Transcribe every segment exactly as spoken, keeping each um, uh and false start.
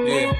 Yeah.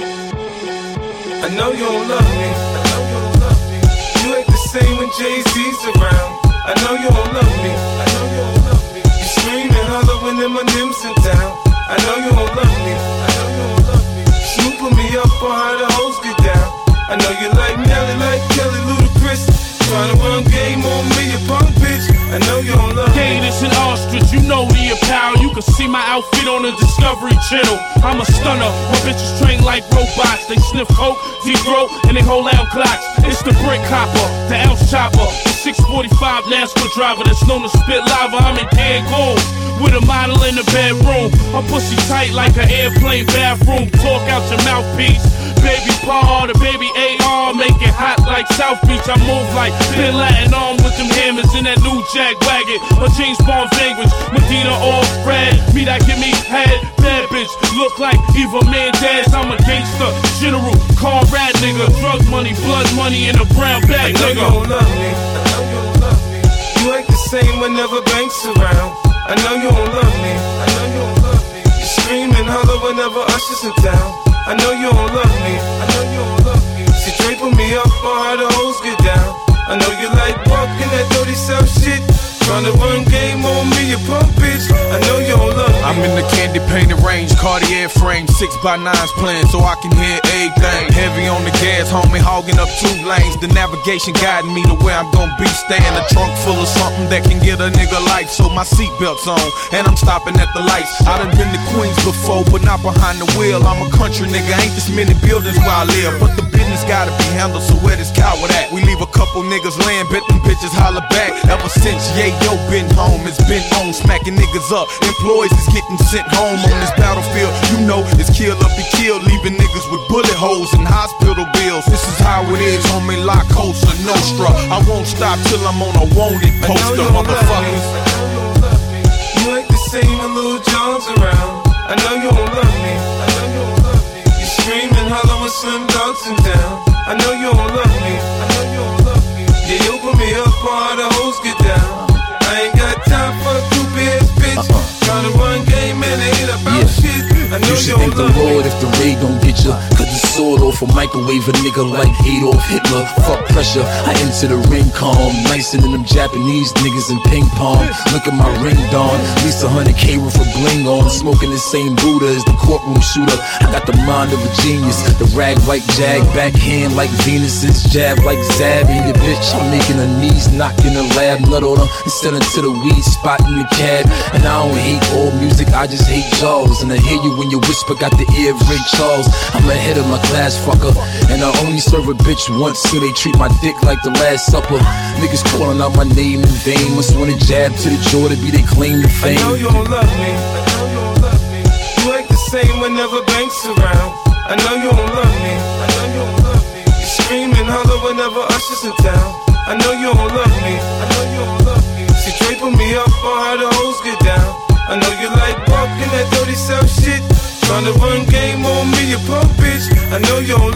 I know you don't love me. I know you don't love me. You ain't the same when Jay-Z's around. I know you don't love me. I know you don't love me. You scream and holler when them Eminem's in town. I know you don't love me. I know you don't love me. Snooping me up on how the hoes get down. I know you like Nelly, like Kelly, Ludacris. Tryna run game on me, you punk bitch. I know you don't love me. Gators and ostrich, you know the apparel. You can see my outfit on the Discovery Channel. I'm a stunner, my bitches train like robots. They sniff coke, deep-throat, and they hold out clocks. It's the brick hopper, the ounce chopper, the six forty-five NASCAR driver that's known to spit lava. I'm in Cancun with a model in the bedroom. I'm pussy tight like an airplane bathroom. Talk out your mouthpiece. Baby Paul, the baby A R, make it hot like South Beach. I move like Bin Laden on with them hammers in that new Jag wagon. My James Bond language, Medina all red. Me that give me head, bad bitch. Look like Eva Mendez, I'm a gangster. General, Conrad nigga. Drug money, blood money in a brown bag nigga. I know you don't love me. I know you don't love me. You ain't the same whenever Banks around. I know you don't love me. I know you don't love me. You scream and holler whenever Usher's in town. I know you don't love me. I know you don't love me. She draping me up on how the hoes get down. I know you like walking that dirty South shit. Tryna run game on me, you punk bitch. I know you don't love me. I'm in the candy painted range, Cartier frame, six by nines playing so I can hear everything. Heavy on the gas, homie, hogging up two lanes. The navigation guiding me to where I'm gonna be. Staying a trunk full of something that can get a nigga life. So my seatbelt's on, and I'm stopping at the lights. I done been to Queens before, but not behind the wheel. I'm a country nigga, ain't this many buildings where I live. But the business gotta be handled, so where this coward at? We leave a couple niggas laying, bet them bitches holler back. Ever since Yayo been home, it's been on, smacking niggas up. Employees is getting sent home on this battlefield. You know it's kill or be killed, leaving niggas with bullet holes and hospital bills. This is how it is, homie, La Cosa Nostra. I won't stop till I'm on a wanted poster, motherfuckers. I know you don't love me. You ain't the same when Lil Jon's around. I know you don't love me. I know you don't love me. You scream and holler when Slim Dogs in town. I know you don't love me. I know you don't love me. Yeah, you put me up on how the hoes get down. I ain't got time for a groupie ass bitch. Uh-uh. Tryna run game and it ain't about yeah. shit. I know you should thank the Lord if the raid don't get ya. Cut the sword off a microwave a nigga like Adolf Hitler. Fuck pressure, I enter the ring calm. Nicer than them Japanese niggas in ping pong. Look at my ring dawn, at least a hundred K worth of bling on. Smoking the same Buddha as the courtroom shooter. I got the mind of a genius. The rag white jag, backhand like Venus's, jab like Zab. And the bitch, I'm making her knees knock in the lab. Nut on her instead of to the weed spot in the cab. And I don't hate all music, I just hate jaws. And I hear you when you whisper, got the ear of Ray Charles. I'm ahead of my class, fucker. And I only serve a bitch once, so they treat my dick like the Last Supper. Niggas calling out my name in vain. Must want a jab to the jaw to be they claim to fame. I know you don't love me. I know you don't love me. You ain't the same whenever Banks around. I know you don't love me. I know you don't love me. You scream and holler whenever Usher's in town. I know you don't love me. I know you don't love me. She draping me up on how the hoes get down. I know you like walking that dirty South shit. Tryna run game on me, you punk bitch. I know you don't